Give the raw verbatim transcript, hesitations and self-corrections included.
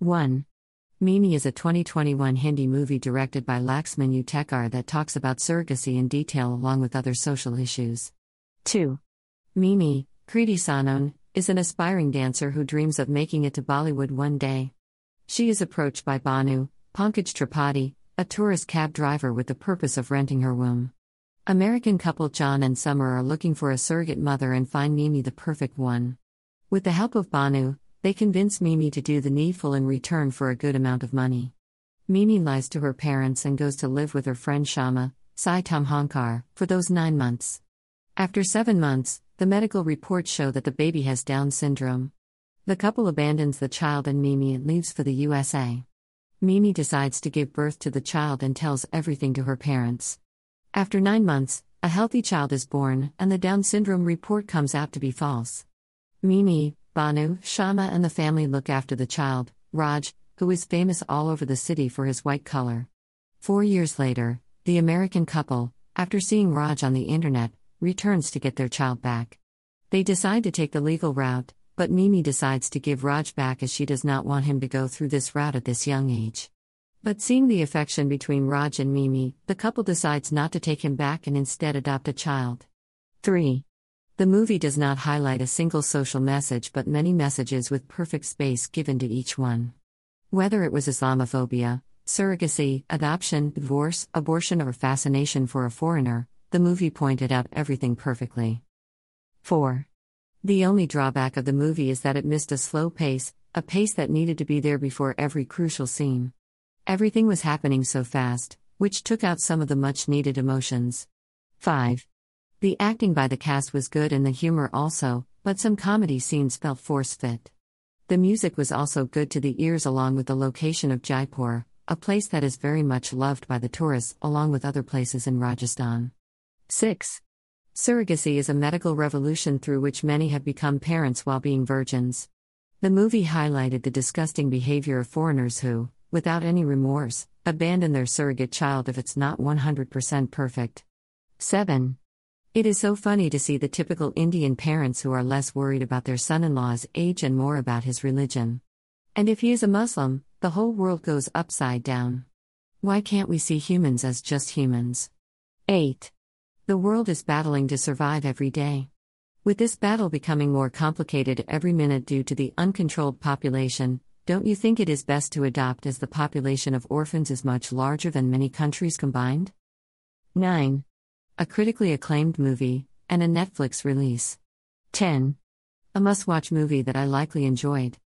one. Mimi is a twenty twenty-one Hindi movie directed by Laxman Utekar that talks about surrogacy in detail along with other social issues. two. Mimi, Kriti Sanon, is an aspiring dancer who dreams of making it to Bollywood one day. She is approached by Bhanu, Pankaj Tripathi, a tourist cab driver with the purpose of renting her womb. American couple John and Summer are looking for a surrogate mother and find Mimi the perfect one. With the help of Bhanu, they convince Mimi to do the needful in return for a good amount of money. Mimi lies to her parents and goes to live with her friend Shama, Sai Tamhankar, for those nine months. After seven months, the medical reports show that the baby has Down syndrome. The couple abandons the child and Mimi leaves for the U S A. Mimi decides to give birth to the child and tells everything to her parents. After nine months, a healthy child is born and the Down syndrome report comes out to be false. Mimi, Bhanu, Shama and the family look after the child, Raj, who is famous all over the city for his white color. Four years later, the American couple, after seeing Raj on the internet, returns to get their child back. They decide to take the legal route, but Mimi decides to give Raj back as she does not want him to go through this route at this young age. But seeing the affection between Raj and Mimi, the couple decides not to take him back and instead adopt a child. three. The movie does not highlight a single social message but many messages with perfect space given to each one. Whether it was Islamophobia, surrogacy, adoption, divorce, abortion or fascination for a foreigner, the movie pointed out everything perfectly. four. The only drawback of the movie is that it missed a slow pace, a pace that needed to be there before every crucial scene. Everything was happening so fast, which took out some of the much-needed emotions. five. The acting by the cast was good and the humor also, but some comedy scenes felt force-fit. The music was also good to the ears along with the location of Jaipur, a place that is very much loved by the tourists along with other places in Rajasthan. six. Surrogacy is a medical revolution through which many have become parents while being virgins. The movie highlighted the disgusting behavior of foreigners who, without any remorse, abandon their surrogate child if it's not one hundred percent perfect. seven. It is so funny to see the typical Indian parents who are less worried about their son-in-law's age and more about his religion. And if he is a Muslim, the whole world goes upside down. Why can't we see humans as just humans? eight. The world is battling to survive every day. With this battle becoming more complicated every minute due to the uncontrolled population, don't you think it is best to adopt as the population of orphans is much larger than many countries combined? nine. A critically acclaimed movie, and a Netflix release. ten. A must-watch movie that I likely enjoyed.